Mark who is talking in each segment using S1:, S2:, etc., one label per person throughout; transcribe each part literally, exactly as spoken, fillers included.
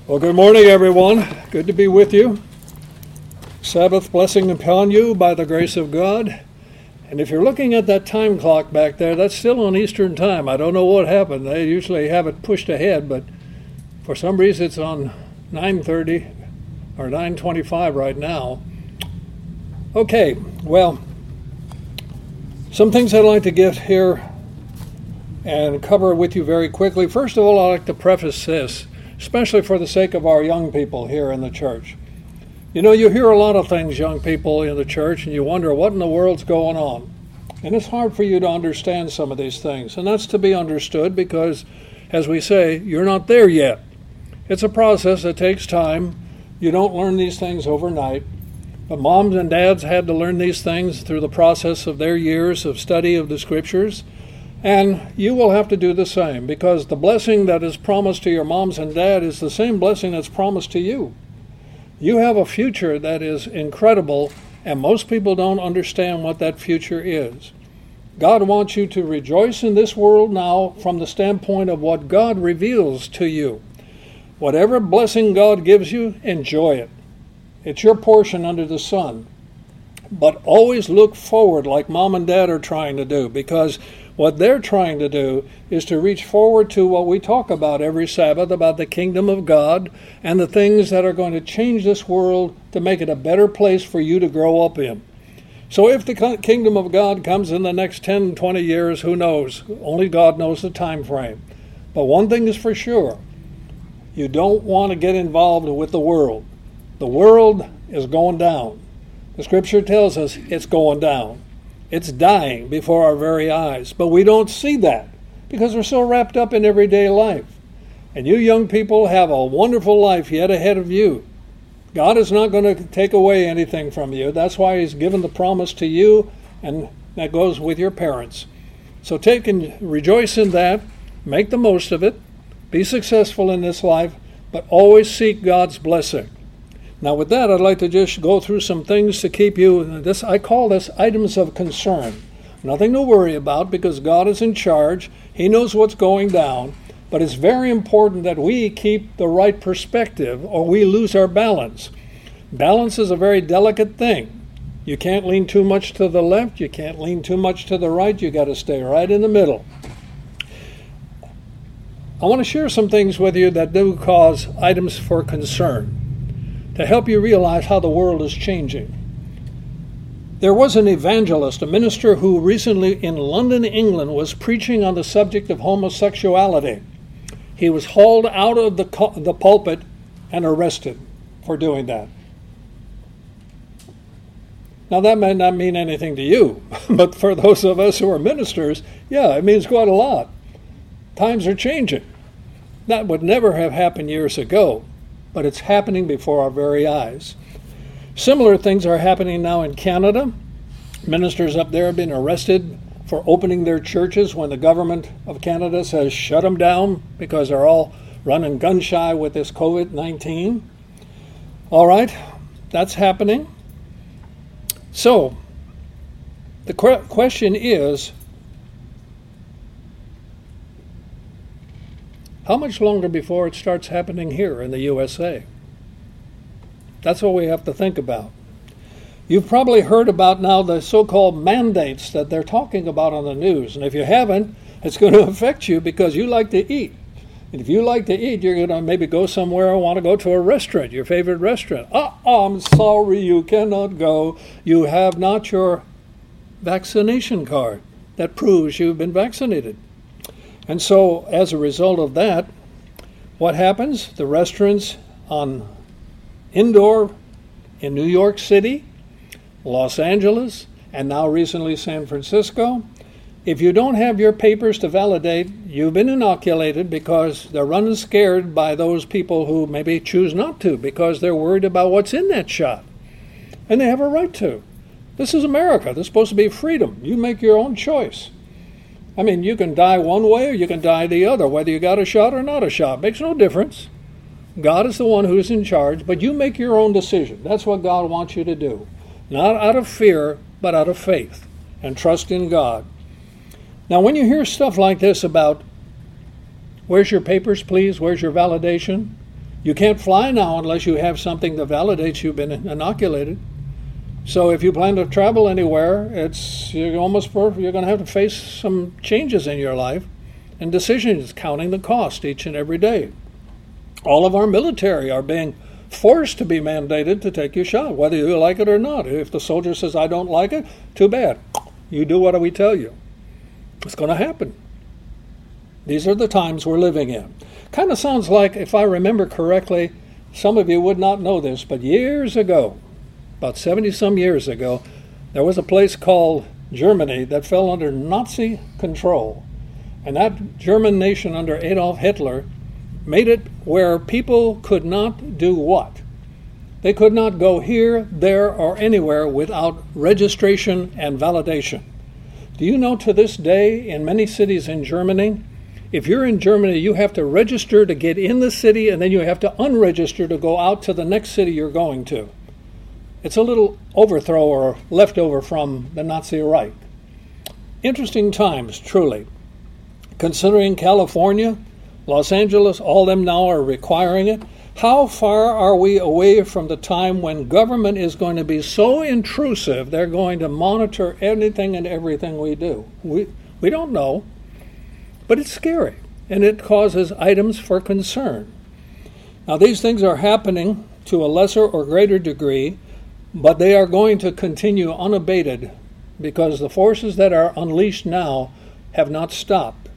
S1: Well, good morning, everyone. Good to be with you. Sabbath blessing upon you by the grace of God. And if you're looking at that time clock back there, that's still on Eastern time. I don't know what happened. They usually have it pushed ahead, but for some reason it's on nine thirty or nine twenty-five right now. Okay, well, some things I'd like to get here and cover with you very quickly. First of all, I'd like to preface this, especially for the sake of our young people here in the church. You know, you hear a lot of things, young people in the church, and you wonder what in the world's going on. And it's hard for you to understand some of these things. And that's to be understood because, as we say, you're not there yet. It's a process that takes time. You don't learn these things overnight. But moms and dads had to learn these things through the process of their years of study of the Scriptures. And you will have to do the same, because the blessing that is promised to your moms and dad is the same blessing that's promised to you. You have a future that is incredible, and most people don't understand what that future is. God wants you to rejoice in this world now from the standpoint of what God reveals to you. Whatever blessing God gives you, enjoy it. It's your portion under the sun. But always look forward like mom and dad are trying to do, because what they're trying to do is to reach forward to what we talk about every Sabbath, about the kingdom of God and the things that are going to change this world to make it a better place for you to grow up in. So if the kingdom of God comes in the next ten, twenty years, who knows? Only God knows the time frame. But one thing is for sure, you don't want to get involved with the world. The world is going down. The Scripture tells us it's going down. It's dying before our very eyes. But we don't see that because we're so wrapped up in everyday life. And you young people have a wonderful life yet ahead of you. God is not going to take away anything from you. That's why He's given the promise to you, and that goes with your parents. So take and rejoice in that. Make the most of it. Be successful in this life, but always seek God's blessing. Now with that, I'd like to just go through some things to keep you, this I call this items of concern. Nothing to worry about because God is in charge. He knows what's going down. But it's very important that we keep the right perspective or we lose our balance. Balance is a very delicate thing. You can't lean too much to the left. You can't lean too much to the right. You got to stay right in the middle. I want to share some things with you that do cause items for concern, to help you realize how the world is changing. There was an evangelist, a minister who recently in London, England, was preaching on the subject of homosexuality. He was hauled out of the, the pulpit and arrested for doing that. Now that may not mean anything to you, but for those of us who are ministers, yeah, it means quite a lot. Times are changing. That would never have happened years ago, but it's happening before our very eyes. Similar things are happening now in Canada. Ministers up there have been arrested for opening their churches when the government of Canada says shut them down because they're all running gun shy with this covid nineteen. All right, that's happening. So the qu- question is, how much longer before it starts happening here in the U S A? That's what we have to think about. You've probably heard about now the so-called mandates that they're talking about on the news. And if you haven't, it's going to affect you because you like to eat. And if you like to eat, you're going to maybe go somewhere and want to go to a restaurant, your favorite restaurant. Oh, I'm sorry, you cannot go. You have not your vaccination card that proves you've been vaccinated. And so as a result of that, what happens? The restaurants on indoor in New York City, Los Angeles, and now recently San Francisco, if you don't have your papers to validate, you've been inoculated because they're running scared by those people who maybe choose not to because they're worried about what's in that shot. And they have a right to. This is America. This is supposed to be freedom. You make your own choice. I mean, you can die one way or you can die the other, whether you got a shot or not a shot. Makes no difference. God is the one who's in charge, but you make your own decision. That's what God wants you to do. Not out of fear, but out of faith and trust in God. Now, when you hear stuff like this about, where's your papers, please? Where's your validation? You can't fly now unless you have something that validates you've been inoculated. So if you plan to travel anywhere, it's you're almost you're going to have to face some changes in your life and decisions, counting the cost each and every day. All of our military are being forced to be mandated to take your shot, whether you like it or not. If the soldier says, I don't like it, too bad. You do what we tell you. It's going to happen. These are the times we're living in. Kind of sounds like, if I remember correctly, some of you would not know this, but years ago, about seventy some years ago, there was a place called Germany that fell under Nazi control. And that German nation under Adolf Hitler made it where people could not do what? They could not go here, there, or anywhere without registration and validation. Do you know to this day, in many cities in Germany, if you're in Germany, you have to register to get in the city, and then you have to unregister to go out to the next city you're going to. It's a little overthrow or leftover from the Nazi Reich. Interesting times, truly. Considering California, Los Angeles, all them now are requiring it. How far are we away from the time when government is going to be so intrusive they're going to monitor anything and everything we do? We we don't know, but it's scary, and it causes items for concern. Now, these things are happening to a lesser or greater degree, but they are going to continue unabated because the forces that are unleashed now have not stopped.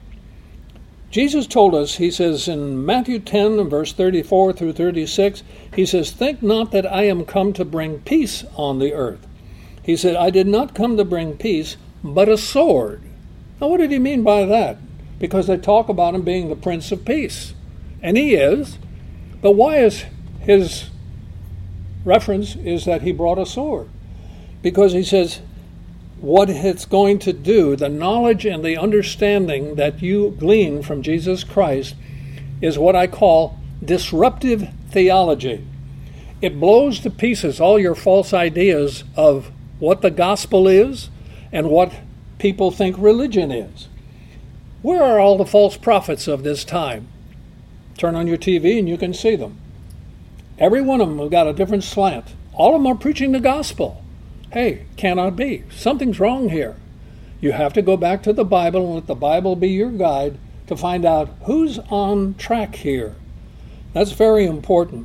S1: Jesus told us, he says in Matthew ten, verse thirty-four through thirty-six, he says, think not that I am come to bring peace on the earth. He said, I did not come to bring peace, but a sword. Now, what did he mean by that? Because they talk about him being the Prince of Peace. And he is. But why is his reference is that he brought a sword? Because he says, what it's going to do, the knowledge and the understanding that you glean from Jesus Christ is what I call disruptive theology. It blows to pieces all your false ideas of what the gospel is and what people think religion is. Where are all the false prophets of this time? Turn on your T V and you can see them. Every one of them have got a different slant. All of them are preaching the gospel. Hey, cannot be. Something's wrong here. You have to go back to the Bible and let the Bible be your guide to find out who's on track here. That's very important.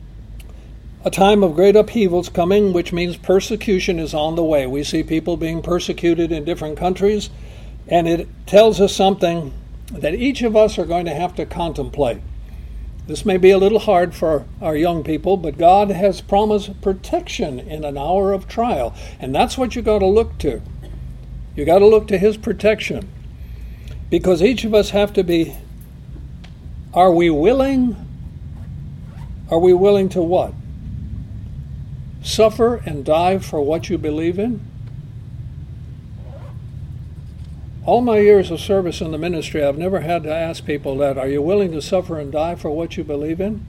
S1: A time of great upheaval's coming, which means persecution is on the way. We see people being persecuted in different countries, and it tells us something that each of us are going to have to contemplate. This may be a little hard for our young people, but God has promised protection in an hour of trial, and that's what you got to look to. You got to look to his protection, because each of us have to be, are we willing, are we willing to what? Suffer and die for what you believe in? All my years of service in the ministry, I've never had to ask people that, are you willing to suffer and die for what you believe in?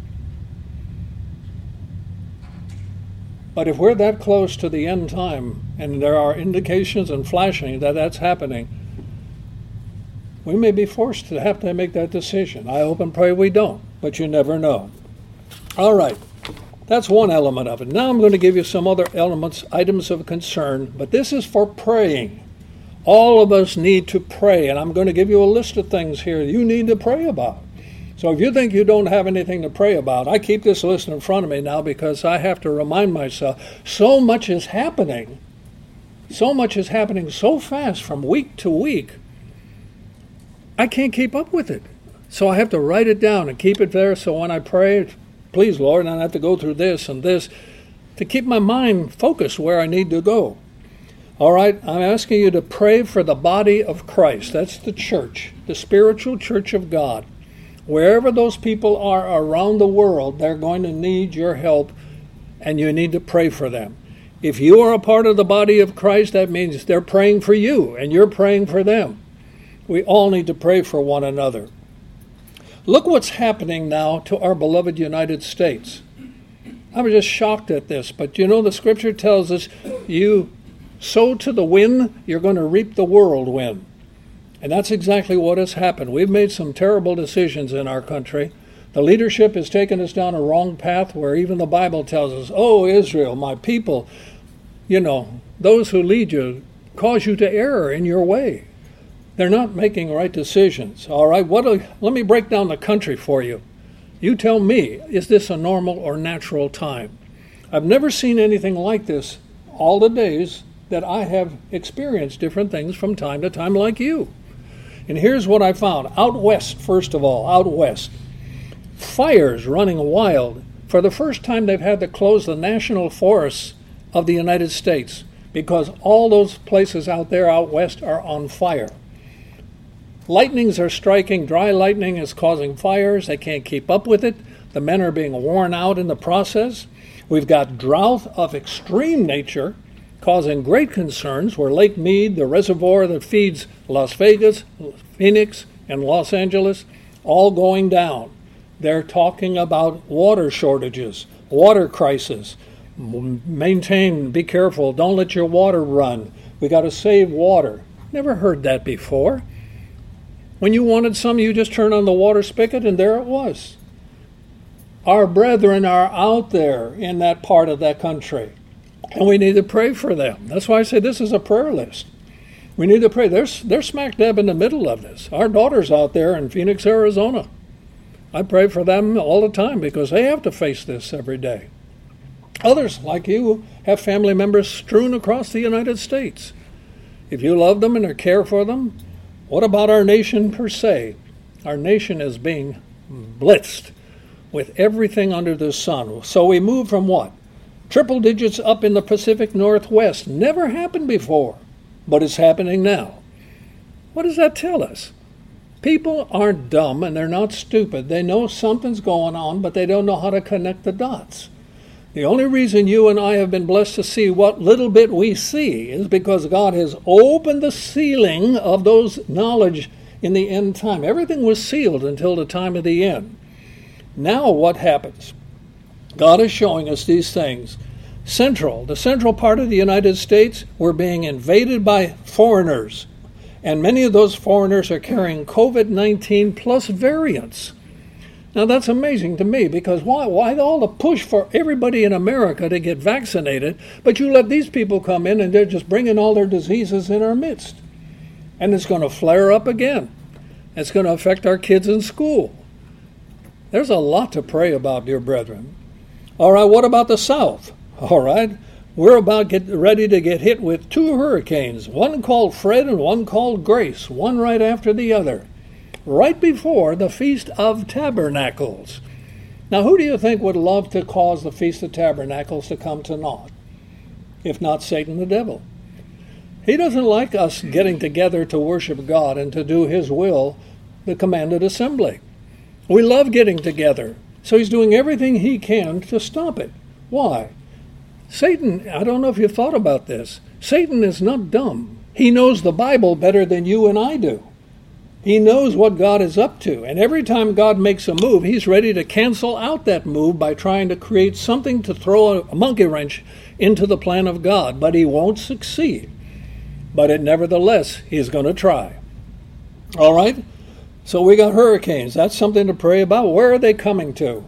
S1: But if we're that close to the end time, and there are indications and flashing that that's happening, we may be forced to have to make that decision. I hope and pray we don't, but you never know. All right, that's one element of it. Now I'm going to give you some other elements, items of concern, but this is for praying. All of us need to pray, and I'm going to give you a list of things here you need to pray about. So if you think you don't have anything to pray about, I keep this list in front of me now because I have to remind myself so much is happening. So much is happening so fast from week to week. I can't keep up with it. So I have to write it down and keep it there so when I pray, please, Lord, and I have to go through this and this to keep my mind focused where I need to go. All right, I'm asking you to pray for the body of Christ. That's the church, the spiritual church of God. Wherever those people are around the world, they're going to need your help, and you need to pray for them. If you are a part of the body of Christ, that means they're praying for you, and you're praying for them. We all need to pray for one another. Look what's happening now to our beloved United States. I was just shocked at this, but you know the scripture tells us you sow to the wind, you're going to reap the whirlwind. And that's exactly what has happened. We've made some terrible decisions in our country The leadership has taken us down a wrong path where even the Bible tells us, oh, Israel, my people, you know, those who lead you cause you to err in your way. They're not making right decisions. All right, what? A, let me break down the country for you. You tell me, is this a normal or natural time? I've never seen anything like this all the days that I have experienced different things from time to time like you. And here's what I found. Out west, first of all, out west. Fires running wild. For the first time, they've had to close the national forests of the United States because all those places out there out west are on fire. Lightnings are striking. Dry lightning is causing fires. They can't keep up with it. The men are being worn out in the process. We've got drought of extreme nature causing great concerns where Lake Mead, the reservoir that feeds Las Vegas, Phoenix, and Los Angeles, all going down. They're talking about water shortages, water crisis. Maintain, be careful, don't let your water run. We got to save water. Never heard that before. When you wanted some, you just turned on the water spigot and there it was. Our brethren are out there in that part of that country, and we need to pray for them. That's why I say this is a prayer list. We need to pray. They're, they're smack dab in the middle of this. Our daughter's out there in Phoenix, Arizona. I pray for them all the time because they have to face this every day. Others, like you, have family members strewn across the United States. If you love them and care for them, what about our nation per se? Our nation is being blitzed with everything under the sun. So we move from what? Triple digits up in the Pacific Northwest. Never happened before, but it's happening now. What does that tell us? People aren't dumb and they're not stupid. They know something's going on, but they don't know how to connect the dots. The only reason you and I have been blessed to see what little bit we see is because God has opened the ceiling of those knowledge in the end time. Everything was sealed until the time of the end. Now what happens? God is showing us these things. Central, the central part of the United States, we're being invaded by foreigners. And many of those foreigners are carrying covid nineteen plus variants. Now that's amazing to me because why, why all the push for everybody in America to get vaccinated, but you let these people come in and they're just bringing all their diseases in our midst. And it's going to flare up again. It's going to affect our kids in school. There's a lot to pray about, dear brethren. All right, what about the South? All right, we're about get ready to get hit with two hurricanes, one called Fred and one called Grace, one right after the other, right before the Feast of Tabernacles. Now, who do you think would love to cause the Feast of Tabernacles to come to naught? If not Satan the devil. He doesn't like us getting together to worship God and to do His will, the commanded assembly. We love getting together, so he's doing everything he can to stop it. Why? Satan, I don't know if you've thought about this, Satan is not dumb. He knows the Bible better than you and I do. He knows what God is up to, and every time God makes a move, he's ready to cancel out that move by trying to create something to throw a monkey wrench into the plan of God, but he won't succeed. But it, nevertheless, he's going to try. All right? So we got hurricanes. That's something to pray about. Where are they coming to?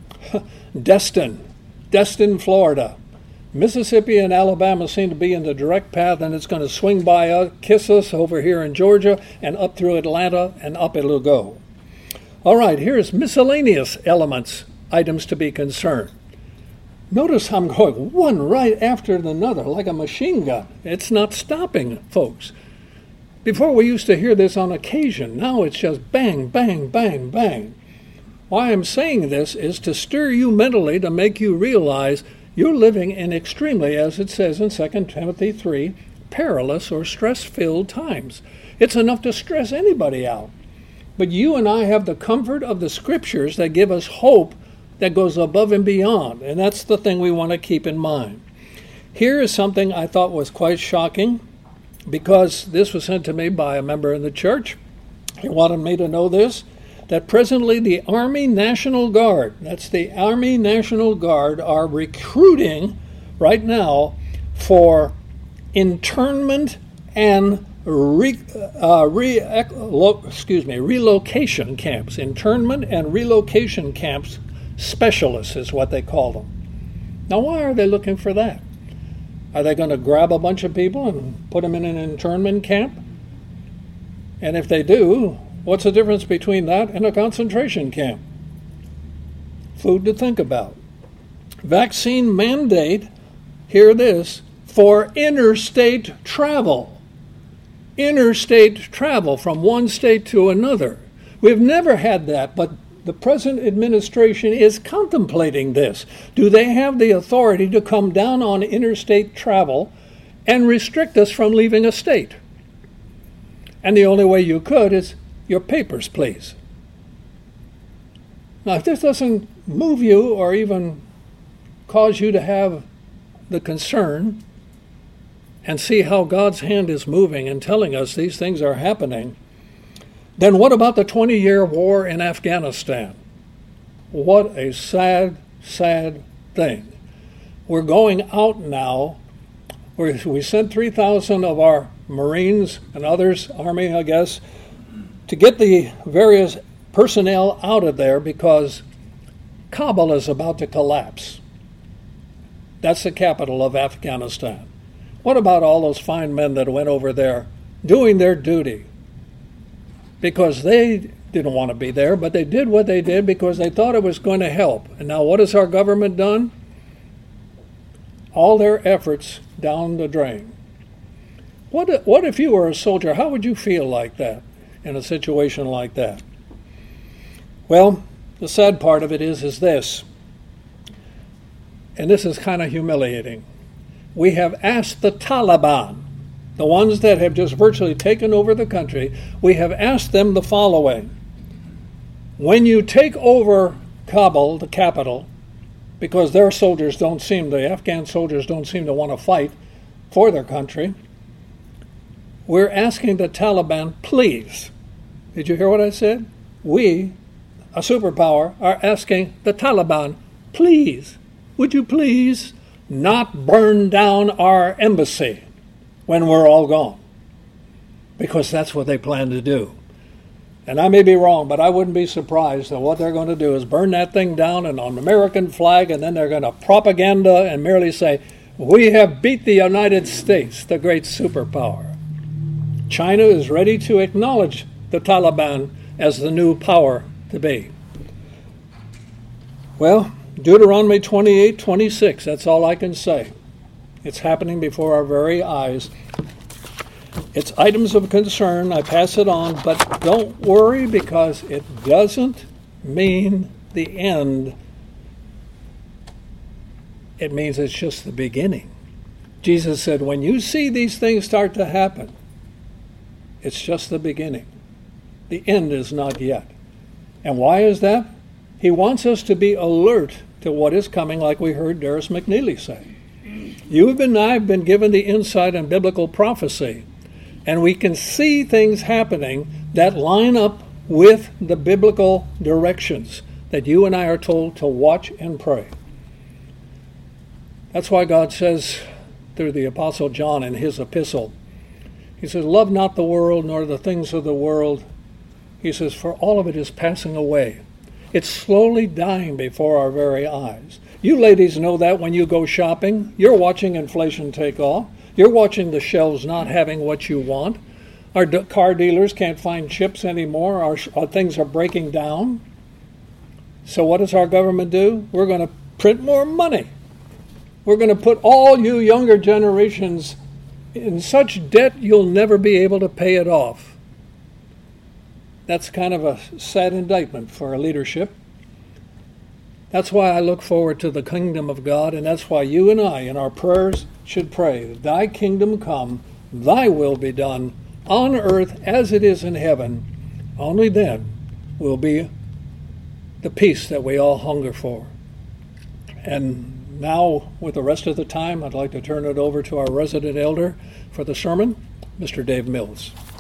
S1: Destin. Destin, Florida. Mississippi and Alabama seem to be in the direct path, and it's going to swing by us, kiss us over here in Georgia, and up through Atlanta, and up it'll go. All right, here's miscellaneous elements, items to be concerned. Notice how I'm going one right after another, like a machine gun. It's not stopping, folks. Before we used to hear this on occasion. Now it's just bang, bang, bang, bang. Why I'm saying this is to stir you mentally to make you realize you're living in extremely, as it says in Second Timothy three, perilous or stress-filled times. It's enough to stress anybody out. But you and I have the comfort of the Scriptures that give us hope that goes above and beyond, and that's the thing we want to keep in mind. Here is something I thought was quite shocking, because this was sent to me by a member in the church. He wanted me to know this, that presently the Army National Guard, that's the Army National Guard, are recruiting right now for internment and re, uh, re, lo, excuse me, relocation camps, internment and relocation camps specialists is what they call them. Now, why are they looking for that? Are they going to grab a bunch of people and put them in an internment camp? And if they do, what's the difference between that and a concentration camp? Food to think about. Vaccine mandate, hear this, for interstate travel. Interstate travel from one state to another. We've never had that, but the present administration is contemplating this. Do they have the authority to come down on interstate travel and restrict us from leaving a state? And the only way you could is your papers, please. Now, if this doesn't move you or even cause you to have the concern and see how God's hand is moving and telling us these things are happening, then what about the twenty-year war in Afghanistan? What a sad, sad thing. We're going out now. We're, we sent three thousand of our Marines and others, Army, I guess, to get the various personnel out of there because Kabul is about to collapse. That's the capital of Afghanistan. What about all those fine men that went over there doing their duty? Because they didn't want to be there, but they did what they did because they thought it was going to help. And now what has our government done? All their efforts down the drain. What, what if you were a soldier? How would you feel like that in a situation like that? Well, the sad part of it is, is this, and this is kind of humiliating. We have asked the Taliban, the ones that have just virtually taken over the country, we have asked them the following. When you take over Kabul, the capital, because their soldiers don't seem, the Afghan soldiers don't seem to want to fight for their country, we're asking the Taliban, please, did you hear what I said? We, a superpower, are asking the Taliban, please, would you please not burn down our embassy when we're all gone? Because that's what they plan to do. And I may be wrong, but I wouldn't be surprised that what they're going to do is burn that thing down and on the American flag, and then they're going to propaganda and merely say, we have beat the United States, the great superpower. China is ready to acknowledge the Taliban as the new power to be. Well, Deuteronomy twenty-eight twenty-six, that's all I can say. It's happening before our very eyes. It's items of concern. I pass it on, but don't worry because it doesn't mean the end. It means it's just the beginning. Jesus said, when you see these things start to happen, it's just the beginning. The end is not yet. And why is that? He wants us to be alert to what is coming, like we heard Darris McNeely say. You and I have been given the insight in biblical prophecy, and we can see things happening that line up with the biblical directions that you and I are told to watch and pray. That's why God says through the Apostle John in his epistle, he says, love not the world nor the things of the world. He says, for all of it is passing away. It's slowly dying before our very eyes. You ladies know that when you go shopping. You're watching inflation take off. You're watching the shelves not having what you want. Our d- car dealers can't find chips anymore. Our, our things are breaking down. So what does our government do? We're going to print more money. We're going to put all you younger generations in such debt you'll never be able to pay it off. That's kind of a sad indictment for our leadership. That's why I look forward to the kingdom of God, and that's why you and I in our prayers should pray, thy kingdom come, thy will be done on earth as it is in heaven. Only then will be the peace that we all hunger for. And now, with the rest of the time, I'd like to turn it over to our resident elder for the sermon, Mister Dave Mills.